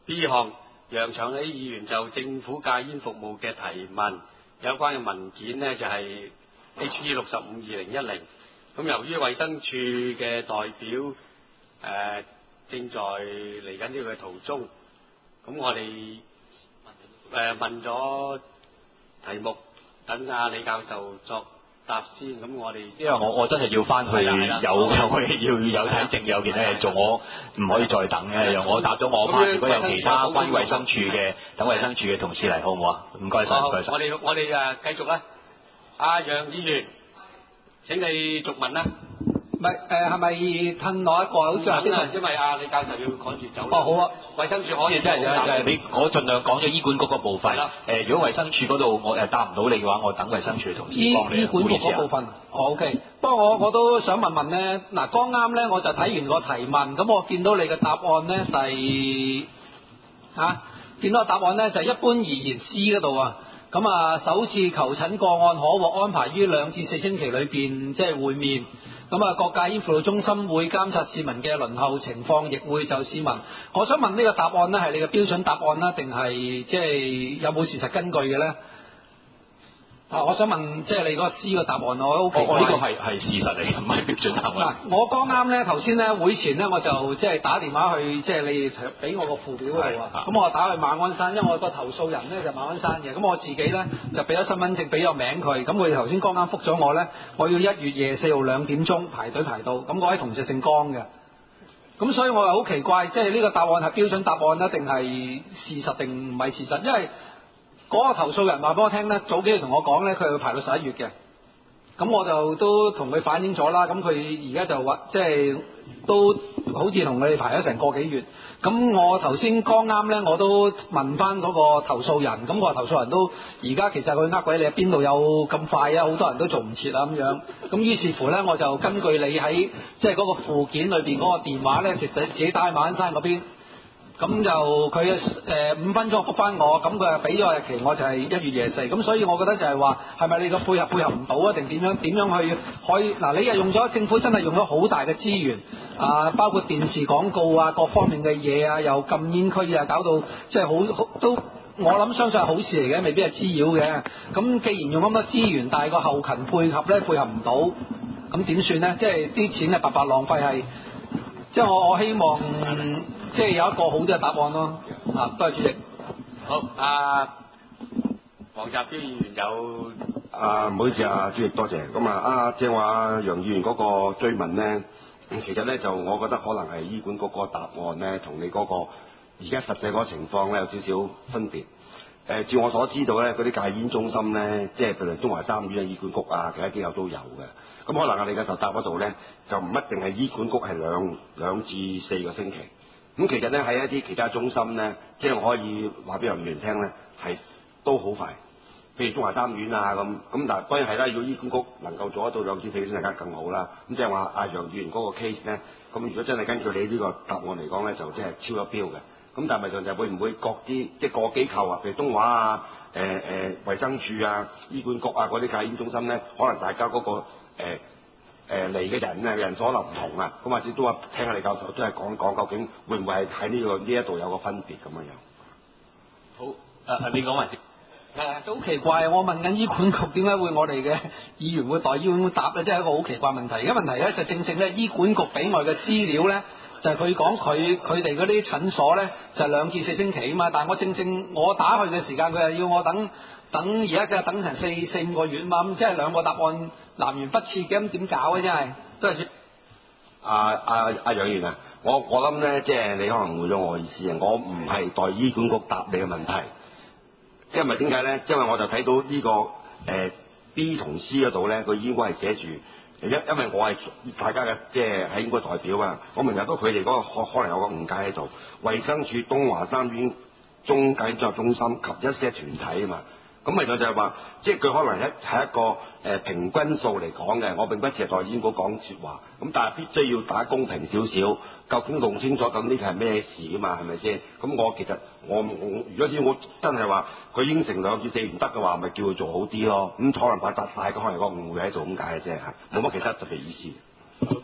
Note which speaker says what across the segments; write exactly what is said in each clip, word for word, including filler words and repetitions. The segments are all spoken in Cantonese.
Speaker 1: B 項，楊長喜議員就政府戒煙服務嘅提問，有關嘅文件呢就係 H E 六十五二零一零。咁由於衛生署嘅代表誒、呃、正在嚟緊呢個途中，咁我哋誒、呃、問咗題目，等阿李教授作答先。咁我哋
Speaker 2: 因為我我真係要翻去有有要有睇症有其他嘢做，我唔可以再等嘅。我答咗我 part，如果有其他關於衛生署嘅，等衛生署嘅同事嚟好唔好啊？唔該晒，唔該晒。
Speaker 1: 我哋我哋誒繼續啦，阿楊議員。請你續問啦。
Speaker 3: 唔係誒，係咪褪落一個？好似話啲，
Speaker 1: 因為阿李教授要趕住走。
Speaker 3: 哦，好啊。
Speaker 1: 衛生署可以
Speaker 2: 即係就係你，我盡量講咗醫管局嗰部分。誒，如果衛生署嗰度我誒答唔到你嘅話，我等衛生署嘅同事幫你。
Speaker 3: 醫管局嗰部分，哦 OK。不過我我都想問問咧，嗱，剛啱咧我就睇完個提問，咁我見到你嘅答案咧第嚇、啊，見到個答案咧就係、一般而言 C 嗰度啊。咁啊，首次求診個案可獲安排於兩至四星期裏邊即係會面。咁啊，各戒煙輔導中心會監察市民嘅輪候情況，亦會就市民。我想問呢個答案呢係你嘅標準答案啦，定係即係有冇事實根據嘅咧？啊，我想問即係你嗰個 C 嘅答案，我好奇怪。
Speaker 2: 我呢個係係事實嚟嘅，唔係標準答案。
Speaker 3: 嗱，我剛啱咧頭先咧會前咧我就即係打電話去即係你俾我個附表嗰度啊，咁我打去馬鞍山，因為我個投訴人咧就馬鞍山嘅，咁我自己咧就俾咗身份證，俾咗名佢，咁佢頭先剛啱覆咗我咧，我要一月廿四號兩點鐘排隊排到，咁嗰位同事姓江嘅，咁所以我又好奇怪，即係呢個答案係標準答案咧，定係事實定唔係事實？因為嗰個投訴人話俾我聽咧，早幾日同我講咧，佢要排到十一月嘅。咁我就都同佢反映咗啦，咁佢而家就話即係都好似同佢哋排咗成個幾月。咁我頭先剛啱咧，我都問翻嗰個投訴人，咁個投訴人都而家其實佢呃鬼你邊度有咁快啊？好多人都做唔切啊咁樣。咁於是乎咧，我就根據你喺即係嗰個附件裏邊嗰個電話咧，直自己打去馬鞍山嗰邊。咁就佢誒、呃、五分鐘覆翻我，咁佢又俾咗日期，我就係一月廿四。咁所以我覺得就係話，係咪你個配合配合唔到啊？定點樣點樣去可以嗱？你又用咗政府真係用咗好大嘅資源啊，包括電視廣告啊，各方面嘅嘢啊，又禁煙區啊，搞到即係好好都我諗相信係好事嚟嘅，未必係滋擾嘅。咁既然用咁多資源，但係個後勤配合咧配合唔到，咁點算咧？即係啲錢係白白浪費係。即係我我希望即係有一個好啲嘅答案咯。啊，多謝主席。
Speaker 1: 好，阿黃澤標議員有
Speaker 4: 啊，唔好意思啊，主席多謝。咁啊，阿正話楊議員嗰個追問咧，其實咧就我覺得可能係醫管局嗰個答案咧，同你嗰個而家實際嗰個情況咧有少少分別。誒、呃，照我所知道咧，嗰啲戒煙中心咧，即係譬如中華三院啊、醫管局啊，其他機構都有嘅。咁可能啊，你嘅答嗰度咧，就唔一定係醫管局係兩兩至四個星期。咁其實咧喺一啲其他中心咧，即係我可以話俾楊議員聽咧，係都好快。譬如中華三院啊咁，咁但係當然係啦，如果醫管局能夠做得到兩至四個星期，更加更好啦。咁即係話阿楊議員嗰個 case 咧，咁如果真係根據你呢個答案嚟講咧，就即係超咗標嘅。咁但係咪就會唔會各啲即係個機構啊，譬如東華啊、誒誒衛生署啊、醫管局啊嗰啲戒煙中心咧，可能大家嗰、嗰個誒誒嚟嘅人咧人所能唔同啊，咁或者都話聽下李教授都係講講究竟會唔會係喺呢個呢一度有個分別咁樣樣。
Speaker 2: 好，誒、呃、你講埋先。
Speaker 3: 誒都好奇怪，我問緊醫管局點解會我哋嘅議員會代醫管局答咧，即係一個好奇怪問題。而家問題咧就正正咧，醫管局俾我嘅資料咧，就係佢講佢佢哋嗰啲診所咧就係兩至四星期啊嘛，但係我正正我打去嘅時間，佢又要我等等而家嘅等成四四五個月啊嘛，咁即係兩個答案南轅北轍嘅，咁點搞啊？真係都係。
Speaker 4: 阿阿阿楊議員啊，我我諗咧，即係你可能誤咗我意思啊，我唔係代醫管局答你嘅問題。因為點解咧？因為我就睇到呢、這個誒、呃、B 同 C 嗰度咧，佢應該係寫住，因因為我係大家嘅即係係應該代表啊。我明白到佢哋嗰個可可能有個誤解喺度。衛生署東華三院中戒作中心及一些團體啊嘛。咁咪就就係話，即係佢可能一係一個誒、呃、平均數嚟講嘅。我並不是代醫管局講説話，咁但係必須要打公平少少，究竟弄清楚咁呢個係咩事啊嘛？係咪先？咁我其實我我如果知我真係話佢應承兩至四唔得嘅話，咪叫佢做好啲咯。咁可能大大大概可能有個誤會喺度咁解嘅啫嚇，冇乜其他特別意思。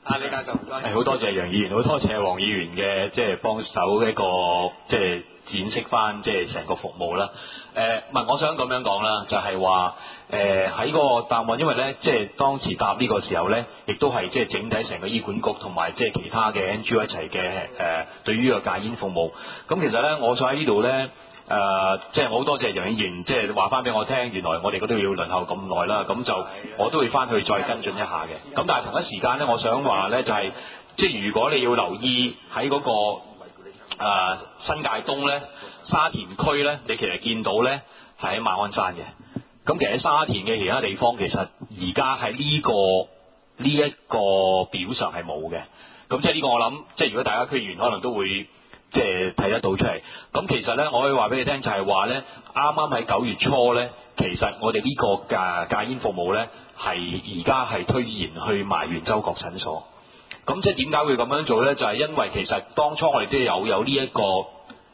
Speaker 1: 啊，李教授唔該。
Speaker 2: 係好多謝楊議員，好多謝黃議員嘅即係幫手一個即係展示翻即係成個服務啦。誒，唔係，我想咁樣講啦，就係話誒喺個答案，因為咧即係當時答呢個時候咧，亦都係即係整體成個醫管局同埋即係其他嘅 N G O 一齊嘅誒對於個戒煙服務。咁其實咧，我想喺呢度咧。誒、呃，即係我好多謝楊議員，即係話翻俾我聽，原來我哋嗰度要輪候咁耐啦，咁就我都會翻去再跟進一下嘅。咁但係同一時間咧，我想話咧就係、是，即係如果你要留意喺嗰、那個、呃、新界東咧、沙田區咧，你其實見到咧係喺馬鞍山嘅。咁其實喺沙田嘅其他地方，其實而家喺呢個呢一、這個表上係冇嘅。咁即係呢個我諗，即係如果大家區議員可能都會。即係睇得到出嚟，咁其實咧，我可以話俾你聽，就係話咧，啱啱喺九月初咧，其實我哋呢個戒戒煙服務咧，係而家係推延去埋圓洲角診所。咁即係點解會咁樣做咧？就係、是、因為其實當初我哋都有有呢、這、一個誒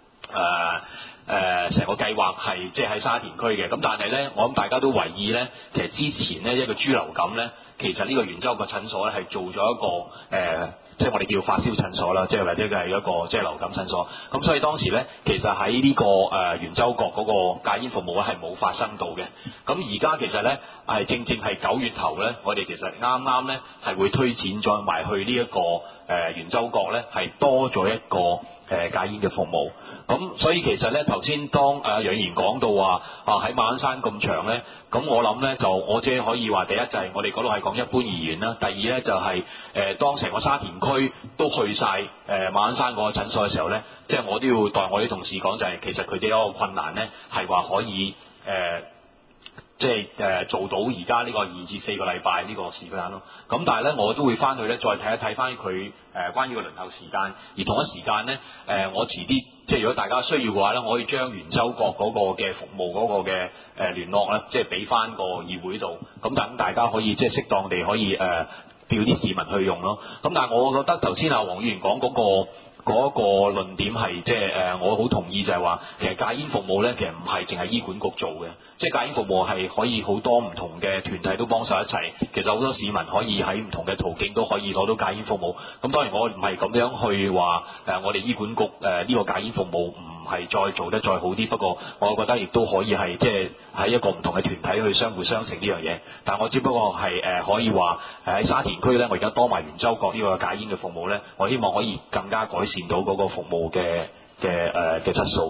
Speaker 2: 誒成個計劃係即係喺沙田區嘅。咁但係咧，我諗大家都留意咧，其實之前咧一個豬流感咧，其實呢個圓洲角診所咧係做咗一個誒。呃即係我哋叫發燒診所啦，即係或者佢係一個即係流感診所。咁所以當時咧，其實喺呢、這個誒、呃、圓洲角嗰個戒煙服務咧係冇發生到嘅。咁而家其實咧係正正係九月頭咧，我哋其實啱啱咧係會推展咗埋去呢、這、一個誒、呃、圓洲角咧係多咗一個誒、呃、戒煙嘅服務。咁所以其實咧頭先當誒楊議員講到話啊喺馬鞍山咁長咧。咁我諗咧就我只可以話第一就係我哋嗰度係講一般而言啦，第二咧就係、是、誒、呃、當成個沙田區都去晒誒、呃、馬鞍山嗰個診所嘅時候咧，即係我都要代我啲同事講就係、是、其實佢哋有個困難咧係話可以誒。呃即係誒做到而家呢個二至四個禮拜呢個時間咯，咁但係咧我都會翻去咧再睇一睇翻佢誒關於個輪候時間，而同一時間咧誒、呃、我遲啲即係如果大家需要嘅話咧，我可以將圓洲角嗰個嘅服務嗰個嘅誒聯絡咧，即係俾翻個議會度，咁等大家可以即係適當地可以誒調啲市民去用咯。咁但係我覺得頭先阿黃議員講嗰個。嗰個論點係即係誒，我好同意就係話，其實戒煙服務咧，其實唔係淨係醫管局做嘅，即係戒煙服務係可以好多唔同嘅團體都幫手一齊。其實好多市民可以喺唔同嘅途徑都可以攞到戒煙服務。咁當然我唔係咁樣去話誒，我哋醫管局誒呢個戒煙服務唔係再做得再好啲。不過我覺得亦都可以係即係喺一個唔同嘅團體去相互相成呢樣嘢。但係我只不過係誒可以話喺沙田區咧，我而家多埋圓洲角呢個戒煙嘅服務咧，我希望可以更加改善見到嗰個服務嘅嘅誒嘅質素。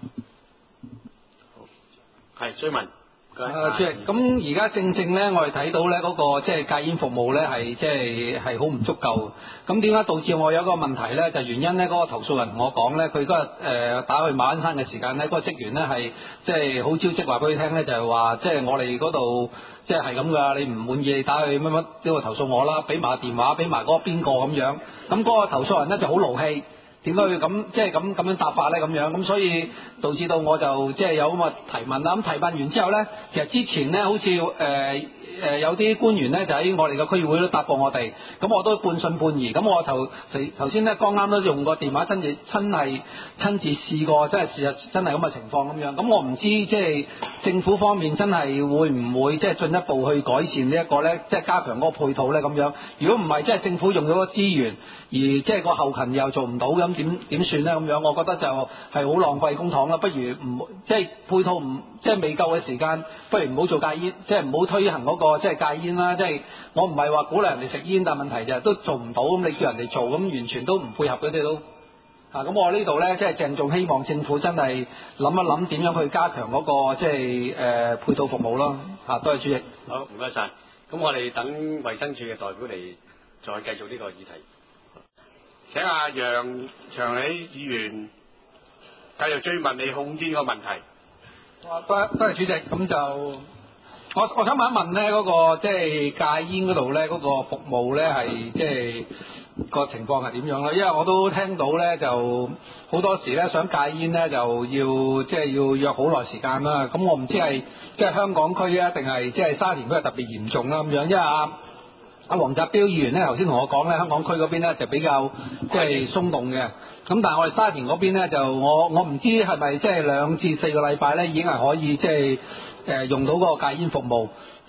Speaker 1: 係追問。
Speaker 3: 誒，主席，咁而家正正咧，我哋睇到咧嗰個即係戒煙服務咧係即係係好唔足夠。咁點解導致我有一個問題咧？就原因咧，嗰個投訴人同我講咧，佢嗰日誒打去馬鞍山嘅時間咧，嗰個職員咧係即係好招積話俾佢聽咧，就係話即係我哋嗰度即係係咁㗎，你唔滿意你打去乜乜呢個投訴我啦，俾埋個電話，俾埋嗰個邊個咁樣。咁嗰個投訴人咧就好怒氣。點解要咁即係咁咁樣答法咧？咁樣咁所以導致到我就即係有咁嘅提問啦。咁提問完之後咧，其實之前咧好似誒誒有啲官員咧就喺我哋嘅區議會都答過我哋，咁我都半信半疑。咁我頭頭先咧剛啱都用個電話親自親係親自試過，即係事實真係咁嘅情況咁樣。咁我唔知即係政府方面真係會唔會即係進一步去改善呢一個咧，即係加強嗰個配套咧咁樣。如果唔係，即係政府用咗個資源，而即係個後勤又做唔到咁。點點算咧咁樣？我覺得就係好浪費公帑啦。不如唔即係配套唔即係未夠嘅時間，不如唔好做戒煙，即係唔好推行嗰個即係戒煙啦。即係我唔係話鼓勵人哋食煙，但係問題就係都做唔到。咁你叫人哋做，咁完全都唔配合佢哋都啊。咁我呢度咧即係鄭重希望政府真係諗一諗點樣去加強嗰個即係誒配套服務咯。嚇，多謝主席。
Speaker 1: 好，唔該晒。咁我哋等衛生署嘅代表嚟再繼續呢個議題。請阿楊長喜議員繼續追問你控煙個問題。
Speaker 3: 多謝多謝主席。咁就我我想問一問咧，嗰個即係戒煙嗰度咧，嗰個服務咧係即係個情況係點樣咧？因為我都聽到咧，就好多時咧想戒煙咧，就要即係要約好耐時間啦。咁我唔知係即係香港區啊，定係即係沙田區係特別嚴重啦咁樣。因為阿阿黃澤標議員咧頭先同我講咧，香港區嗰邊咧就比較即係鬆動嘅。咁但係我哋沙田嗰邊咧就我我唔知係咪即係兩至四個禮拜咧已經係可以即係誒用到嗰個戒煙服務。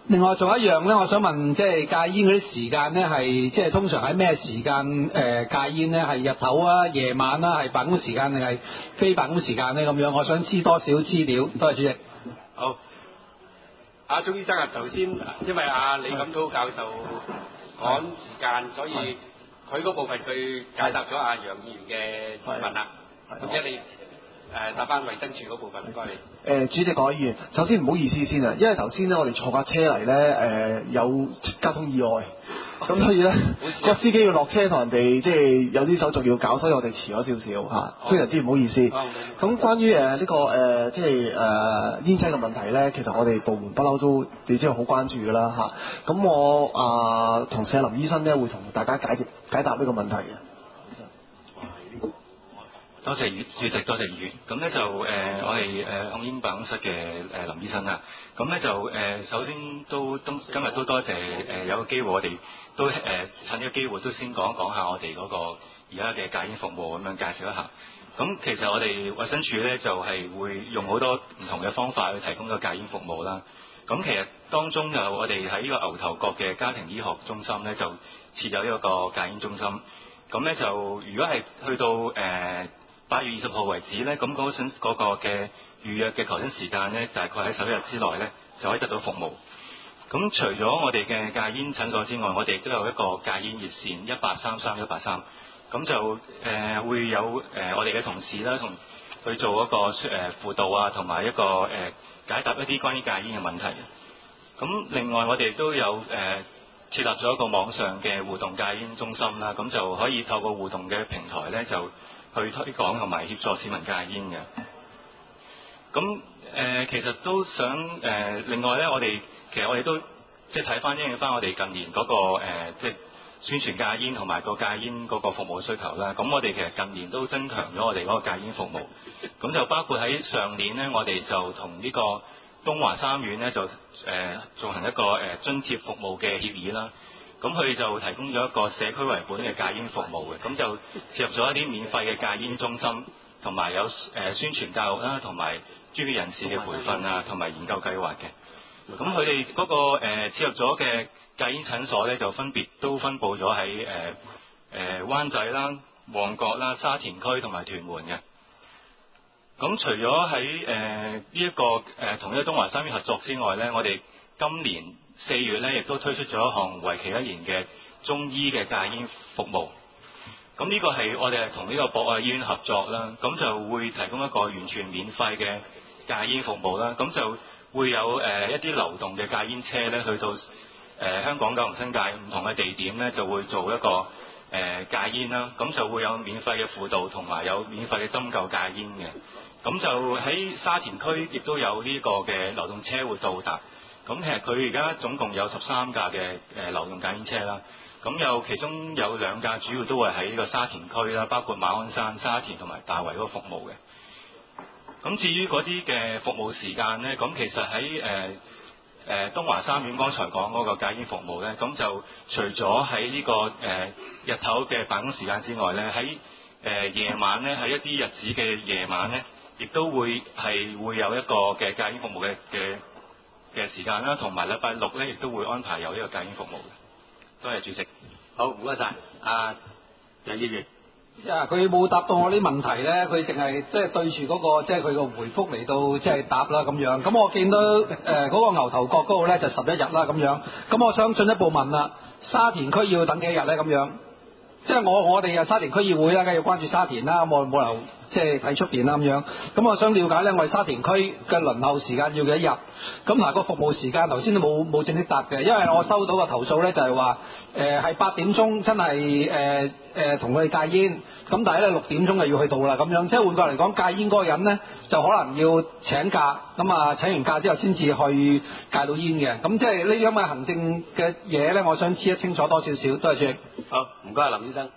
Speaker 3: 另外仲有一樣咧，我想問，即係戒煙嗰啲時間咧，係即係通常喺咩時間誒、呃、戒煙咧？係日頭啊、夜晚啦、啊，係辦公時間定係非辦公時間咧？咁樣，我想知多少資料。多謝主席。
Speaker 1: 好，阿鐘醫生啊，頭先因為阿李錦滔教授趕時間，所以佢嗰部分佢解答咗阿楊議員嘅疑問啦。或者你誒答翻衛生署嗰部分，唔該你。
Speaker 5: 誒、呃、主席各位議員，首先唔好意思先啊，因為頭先咧我哋坐架車嚟咧誒有交通意外，咁所以咧個司機要落車同人哋即係有啲手續要搞，所以我哋遲咗少少嚇，非常之唔好意思。咁關於誒呢、這個誒、呃、即係誒煙劑嘅問題咧，其實我哋部門不嬲都你知道好關注㗎啦嚇。咁我啊同謝林醫生咧會同大家解解答呢個問題嘅。
Speaker 2: 多謝主席，多謝議員。咁咧就誒、呃，我係誒控煙辦公室嘅誒林醫生啦。咁咧就誒、呃，首先都都今日都多謝誒、呃、有個機會，我哋都誒、呃、趁呢個機會都先講一講下我哋嗰個而家嘅戒煙服務咁樣介紹一下。咁其實我哋衛生署咧就係、是、會用好多唔同嘅方法去提供個戒煙服務啦。咁其實當中有我哋喺呢個牛頭角嘅家庭醫學中心咧就設有呢個戒煙中心。咁咧就如果係去到誒、呃八月二十號為止咧，咁嗰陣嗰個嘅預約嘅求診時間咧，大概喺十一日之內咧就可以得到服務。咁除咗我哋嘅戒煙診所之外，我哋亦都有一個戒煙熱線一八三三一八三。咁就誒、呃、會有誒、呃、我哋嘅同事啦，同去做一個誒、呃、輔導啊，同埋一個誒、呃、解答一啲關於戒煙嘅問題。咁另外我哋亦都有誒、呃、設立咗一個網上嘅互動戒煙中心啦，咁就可以透過互動嘅平台咧就去推廣同埋協助市民戒煙嘅。咁誒、呃、其實都想誒、呃、另外咧，我哋其實我哋都即係睇翻應翻我哋近年嗰、那個、呃、即係宣傳戒煙同埋個戒煙嗰個服務需求啦。咁我哋其實近年都增強咗我哋嗰個戒煙服務。咁就包括喺上年咧，我哋就同呢個東華三院咧就誒進、呃、行一個誒、呃、津貼服務嘅協議啦。咁佢就提供咗一個社區為本嘅戒煙服務嘅，咁就設入咗一啲免費嘅戒煙中心，同埋有誒、呃、宣傳教育啦，同埋專業人士嘅培訓啊，同埋研究計劃嘅。咁佢哋嗰個誒、呃、設入咗嘅戒煙診所咧，就分別都分佈咗喺誒誒灣仔啦、旺角啦、沙田區同埋屯門嘅。咁除咗喺誒呢一個誒同呢個東華三院合作之外咧，我哋今年四月咧，亦都推出咗一項為期一年嘅中醫嘅戒煙服務。咁呢個係我哋係同呢個博愛醫院合作啦，咁就會提供一個完全免費嘅戒煙服務啦。咁就會有誒、呃、一啲流動嘅戒煙車咧，去到誒、呃、香港九龍新界唔同嘅地點咧，就會做一個誒、呃、戒煙啦。咁就會有免費嘅輔導同埋有免費嘅針灸戒煙嘅。咁就喺沙田區亦都有呢個嘅流動車會到達。咁其實佢而家總共有十三架嘅誒流動戒煙車啦，咁有其中有兩架主要都會喺呢個沙田區啦，包括馬鞍山、沙田同埋大圍嗰個服務嘅。咁至於嗰啲嘅服務時間咧，咁其實喺誒誒東華三院剛才講嗰個戒煙服務咧，咁就除咗喺呢個誒、呃、日頭嘅辦公時間之外咧，喺誒、呃、夜晚咧，喺一啲日子嘅夜晚咧，亦都會係會有一個嘅戒煙服務嘅嘅嘅時間啦，同埋禮拜六咧，亦都會安排有呢個戒煙服務嘅。多謝主席。
Speaker 1: 好，唔該晒。阿楊議員。
Speaker 3: 啊！佢冇答到我啲問題咧，佢淨係即係對住嗰、那個即係佢個回覆嚟到即係答啦咁樣。咁我見到誒嗰、呃那個牛頭角嗰度咧就十一日啦咁樣。咁我想進一步問啦，沙田區要等幾日咧咁樣？即係我我哋啊沙田區議會啦，梗係要關注沙田啦，冇冇理由即係睇出邊啦咁樣。咁我想了解咧，我哋沙田區嘅輪候時間要幾多日？咁嗱個服務時間頭先都冇冇正式答嘅，因為我收到個投訴咧就係話誒係八點鐘真係誒誒同佢哋戒煙，咁但係咧六點鐘就要去到啦咁樣。即係換句嚟講，戒煙嗰個人咧就可能要請假，咁啊請完假之後先至去戒到煙嘅。咁即係呢啲咁嘅行政嘅嘢咧，我想知得清楚多少少。多謝主席。
Speaker 1: 好，唔該林醫生。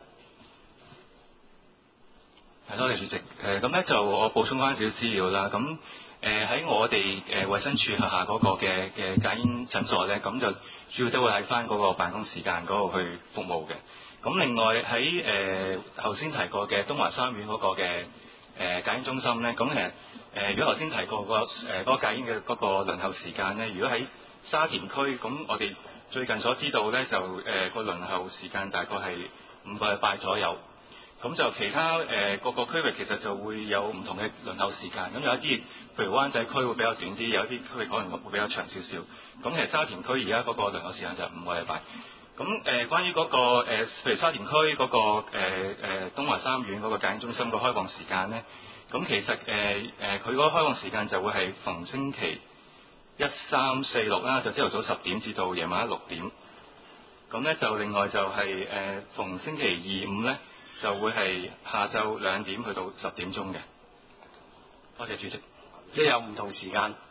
Speaker 2: 係，多謝主席。誒咁咧就我補充翻少少資料啦。咁誒喺我哋誒衛生署轄下嗰個嘅嘅戒煙診所咧，咁就主要都會喺翻嗰個辦公時間嗰度去服務嘅。咁另外喺誒頭先提過嘅東華三院嗰個嘅誒戒煙中心咧，咁其實誒如果頭先提過個誒嗰個戒煙嘅嗰個輪候時間咧，如果喺
Speaker 6: 沙田區咁，我哋最近所知道呢，就誒個、呃、輪候時間大概係五個禮拜左右。咁就其他誒、呃、各個區域其實就會有唔同嘅輪候時間。咁有一啲譬如灣仔區會比較短啲，有一啲區域可能會比較長少少。咁其實沙田區而家嗰個輪候時間就係五個禮拜。咁誒、呃、關於嗰、那個、呃、譬如沙田區嗰、那個誒誒、呃、東華三院嗰個戒煙中心嘅開放時間呢，咁其實誒誒佢嗰個開放時間就會係逢星期一、三、四、六啦，就朝頭早十點至到夜晚六點。咁咧就另外就係、是、誒、呃、逢星期二、五咧就會係下晝兩點去到十點鐘嘅。多謝主席。
Speaker 1: 即係有唔同時間。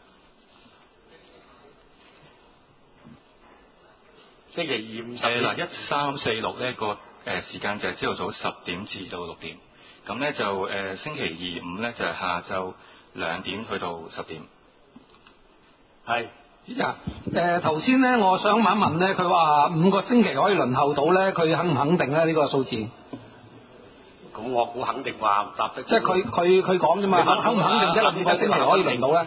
Speaker 1: 星期二、五、十點。
Speaker 6: 嗱，一、三、四、六呢個誒時間就係朝頭早十點至到六點。咁咧就誒、呃、星期二、五咧就係、是、下晝兩點去到十點。
Speaker 3: 係，主席啊，誒頭先咧，我想問一問咧，佢話五個星期可以輪候到咧，佢肯唔肯定咧呢、這個數字？
Speaker 1: 咁我估肯定話唔答得。
Speaker 3: 即係佢佢佢講啫嘛，肯唔肯定即係五個星期可以輪到咧？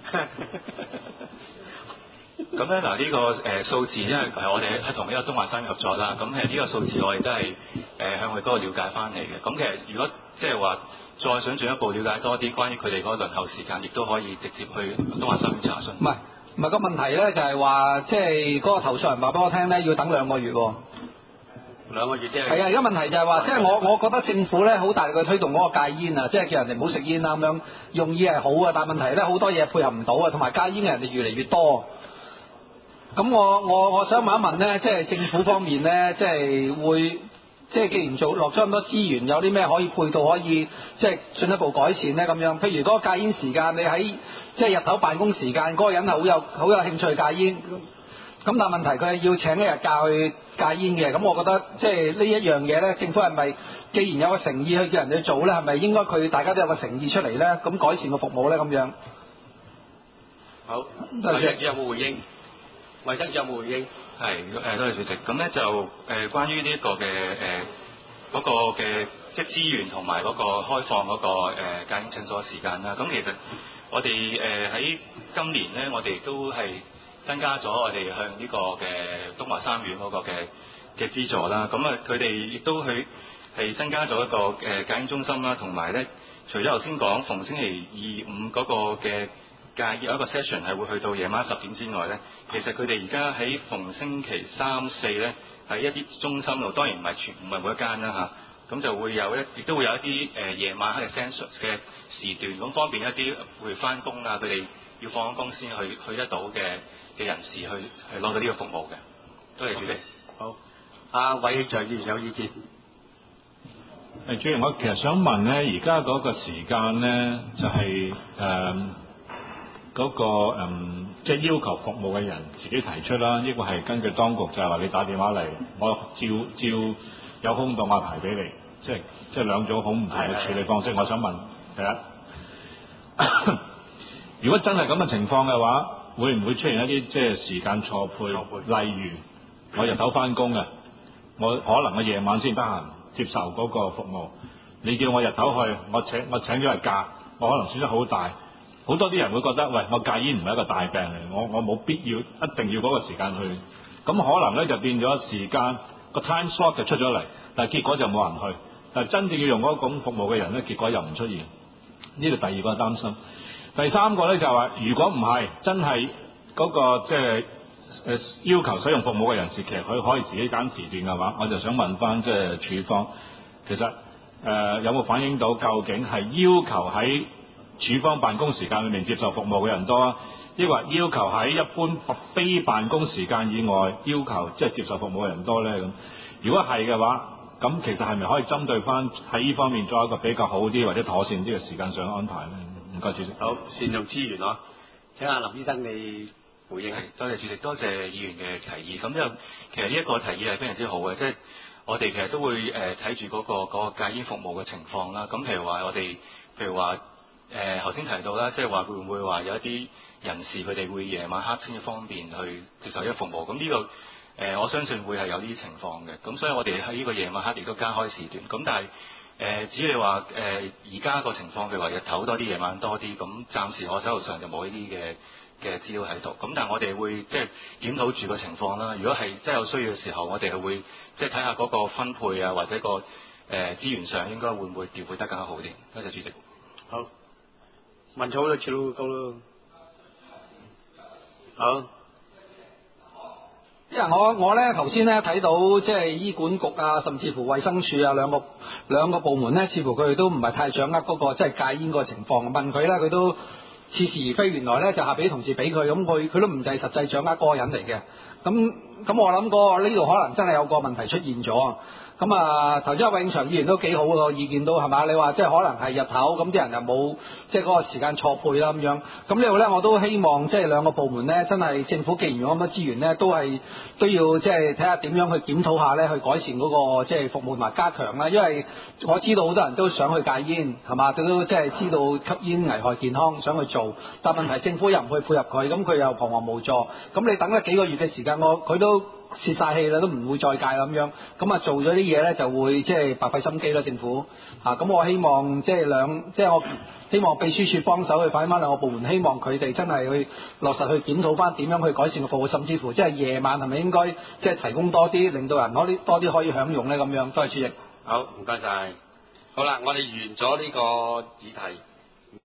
Speaker 6: 咁咧嗱，呢、這個誒、呃、數字，因為係我哋係同呢個東華三院合作啦，咁其實呢個數字我哋都係誒、呃、向佢嗰個了解翻嚟嘅。咁其實如果即係話再想進一步了解多啲關於佢哋嗰個輪候時間，亦都可以直接去東華三院查詢。
Speaker 3: 唔係唔係個問題咧，就係話即係嗰個投訴人話俾我聽咧，要等兩個月喎。
Speaker 1: 兩個月啫。係
Speaker 3: 啊，而家問題就係話，即係我我覺得政府咧好大力去推動嗰個戒煙啊，即係叫人哋唔好食煙啦咁樣，用意係好啊，但係問題咧好多嘢配合唔到啊，同埋戒煙嘅人哋越嚟越多。咁我我我想問一問咧，即係政府方面咧，即係會即係既然做落咗咁多資源，有啲咩可以配套可以即係進一步改善咧？咁樣，譬如嗰個戒煙時間，你喺即係日頭辦公時間，嗰、嗰個人係好有好有興趣戒煙，咁但係問題佢係要請一日假去戒煙嘅，咁我覺得即係呢一樣嘢咧，政府係咪既然有個誠意去叫人哋去做咧，係咪應該佢大家都有個誠意出嚟咧？咁改善個服務咧咁樣。
Speaker 1: 好，多謝。有冇回應？衛生署有冇回應？
Speaker 6: 係誒，多謝主席。咁咧就誒、呃、關於呢一個嘅誒嗰個嘅即係資源同埋嗰個開放嗰、那個誒戒煙診所時間啦。咁其實我哋誒喺今年咧，我哋都係增加咗我哋向呢個嘅東華三院嗰個嘅嘅資助啦。咁啊，佢哋亦都去係增加咗一個誒戒煙中心啦，同埋咧除咗頭先講逢星期二、五嗰個嘅戒煙有一個 session 係會去到夜晚十點之外咧，其實佢哋而家喺逢星期三、四咧喺一啲中心度，當然唔係全唔係每一間啦嚇，咁就會有一亦都會有一啲誒、呃、夜晚黑嘅 session 嘅時段，咁方便一啲會翻工啊，佢哋要放咗工先去去得到嘅嘅人士去去攞到呢個服務嘅。多謝主席。
Speaker 1: 好，阿韋慶祥議員有意見。
Speaker 7: 誒，主席，我其實想問咧，而家嗰個時間咧就係、是、誒。呃嗰、那個嗯，即係要求服務嘅人自己提出啦，抑或係根據當局就係話你打電話嚟，我照照有空檔安排俾你，即係即係兩種好唔同嘅處理方式。我想問，第一，如果真係咁嘅情況嘅話，會唔會出現一啲即係時間錯配？錯配例如我日頭翻工嘅，我可能我夜晚先得閒接受嗰個服務，你叫我日頭去，我請我請咗日假，我可能損失好大。好多啲人會覺得，喂，我戒煙唔係一個大病嚟，我我冇必要一定要嗰個時間去，咁可能咧就變咗時間個 time slot 就出咗嚟，但係結果就冇人去，但係真正要用嗰種服務嘅人咧，結果又唔出現，呢個第二個擔心。第三個咧就係話，如果唔係真係嗰個即係誒要求使用服務嘅人士，其實佢可以自己揀時段嘅話，我就想問翻即係處方，其實誒、呃、有冇反映到究竟係要求喺處方辦公時間裏面接受服務嘅人多啊，抑或要求喺一般非辦公時間以外要求即係接受服務嘅人多咧？咁如果係嘅話，咁其實係咪可以針對翻喺呢方面做一個比較好啲或者妥善啲嘅時間上安排咧？唔該，主席。
Speaker 1: 好，善用資源啊！請阿林醫生你回應。
Speaker 6: 係，多謝主席，多謝議員嘅提議。咁就其實呢一個提議係非常之好嘅，即係我哋其實都會誒睇住嗰個嗰個戒煙服務嘅情況啦。咁譬如話我哋，譬如話。誒頭先提到啦，即係話會唔會話有一啲人士佢哋會夜晚黑先至方便去接受呢個服務？咁呢、這個誒、呃、我相信會係有呢啲情況嘅。咁所以我哋喺呢個夜晚黑亦都加開時段。咁但係誒，至於你話誒而家個情況，譬如話日頭多啲，夜晚多啲，咁暫時我手頭上就冇呢啲嘅嘅資料喺度。咁但係我哋會即係檢討住個情況啦。如果係真係有需要嘅時候，我哋係會即係睇下嗰個分配啊，或者個誒、呃、資源上應該會唔會調配得更加好啲。多謝主席。
Speaker 1: 好，文草都跳高咯。好。
Speaker 3: 因為我我咧頭先咧睇到即係醫管局啊，甚至乎衛生署啊兩個兩個部門咧，似乎佢哋都唔係太掌握嗰個即係戒煙個情況。問佢咧，佢都似是而非。原來咧就下俾同事俾佢，咁佢佢都唔係實際掌握嗰個人嚟嘅。咁咁我諗嗰個呢度可能真係有個問題出現咗。咁啊，頭先阿永祥議員都幾好個意見都係嘛？你話即係可能係日頭，咁啲人又冇即係嗰個時間錯配啦咁樣。咁呢度咧，我都希望即係兩個部門咧，真係政府既然用咁多資源咧，都係都要即係睇下點樣去檢討下咧，去改善嗰個即係服務同埋加強啦。因為我知道好多人都想去戒煙係嘛，都即係知道吸煙危害健康，想去做，但問題政府又唔去配合佢，咁佢又彷徨無助。咁你等咗幾個月嘅時間，我佢都泄晒氣啦，都唔會再戒啦咁樣，咁啊做咗啲嘢咧就會即係白費心機啦政府嚇。咁、啊、我希望即係兩即係我希望秘書處幫手去反映翻兩個部門，希望佢哋真係去落實去檢討翻點樣去改善個服務，甚至乎即係夜晚係咪應該即係提供多啲，令到人可以多啲可以享用咧咁樣。多謝主席。
Speaker 1: 好，唔該晒。好啦，我哋完咗呢個議題。